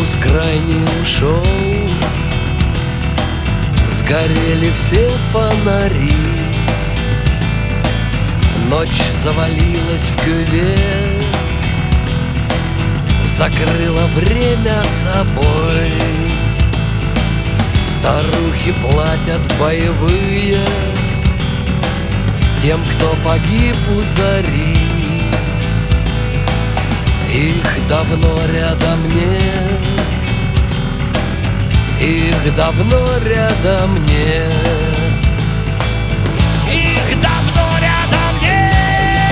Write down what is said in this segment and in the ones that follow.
корпус крайний ушел, сгорели все фонари. Ночь завалилась в кювет, закрыла время собой. Старухи платят боевые тем, кто погиб у зари. Их давно рядом нет, их давно рядом нет, их давно рядом нет.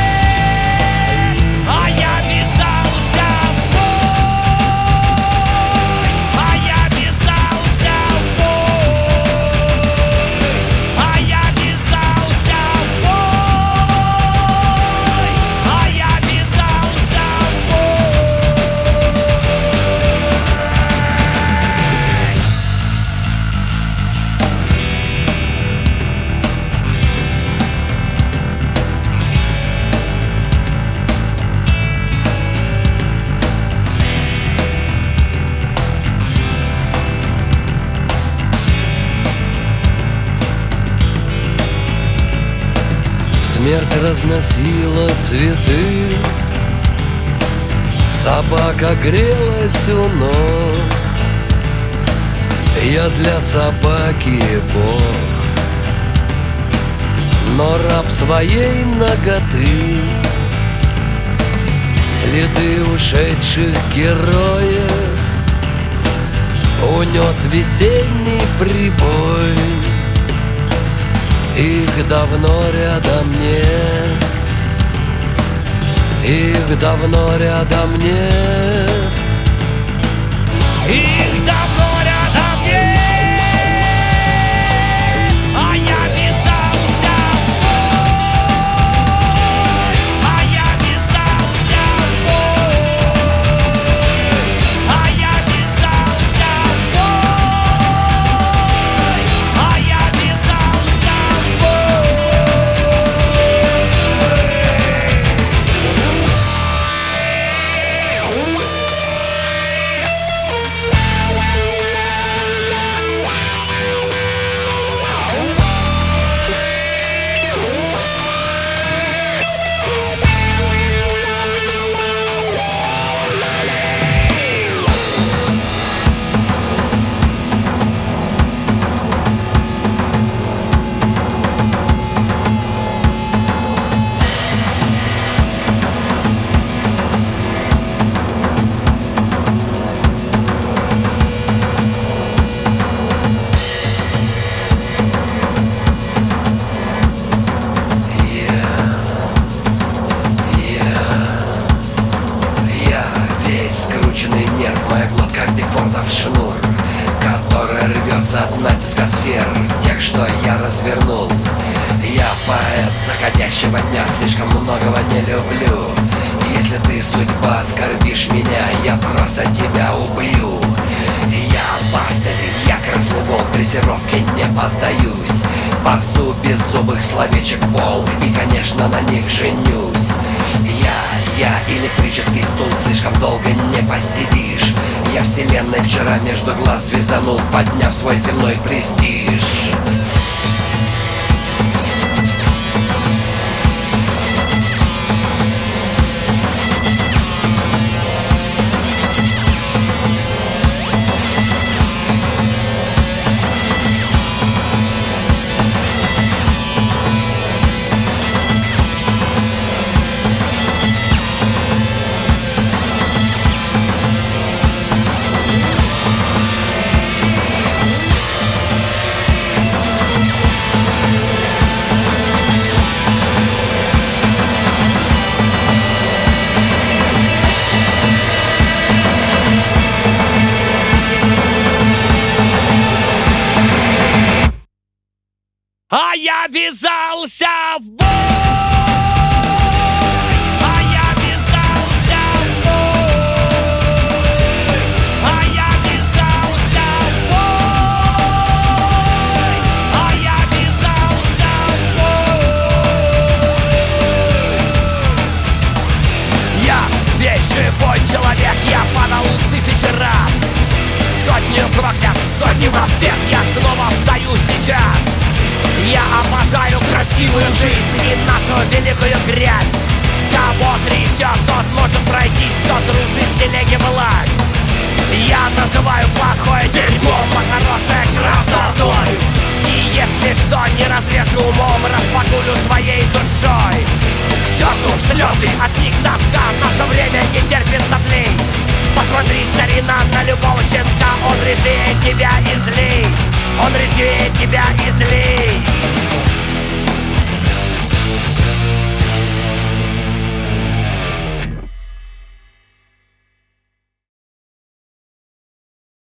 А я ввязался в бой, а я ввязался в бой, а я ввязался в бой, а я ввязался в бой. Смерть разносила цветы, собака грелась у ног. Я для собаки бог, но раб своей наготы. Следы ушедших героев унес весенний прибой. Их давно рядом нет, их давно рядом нет, их давно рядом нет. А я ввязался в бой, а я ввязался в бой, а я ввязался в бой, а я ввязался в бой. Скрученный нерв, моя глотка Бигфордов шнур, которая рвется от натиска сфер, тех, что я развернул. Я поэт заходящего дня, слишком многого не люблю. Если ты, судьба, оскорбишь меня, я просто тебя убью. Я пастырь, я красный волк, дрессировке не поддаюсь. Пасу беззубых словечек волк и, конечно, на них женюсь. Я электрический стул, слишком долго не посидишь. Я вселенной вчера между глаз звезданул, подняв свой земной престиж. А я ввязался в бой, а я ввязался в бой, а я ввязался в бой, а я ввязался в бой. Я весь живой человек, я падал 1000 раз. снова встаю сейчас. Я обожаю красивую жизнь и нашу великую грязь. Кого трясет, тот может пройтись, кто трус из телеги влазь. Я называю плохое дерьмом, а хорошее красотой. И если что, не разрежу умом, распакую своей душой. К черту слезы, от них тоска, наше время не терпит соплей. Посмотри, старина, на любого щенка, он резвее тебя и злей. Он резвее тебя и злей.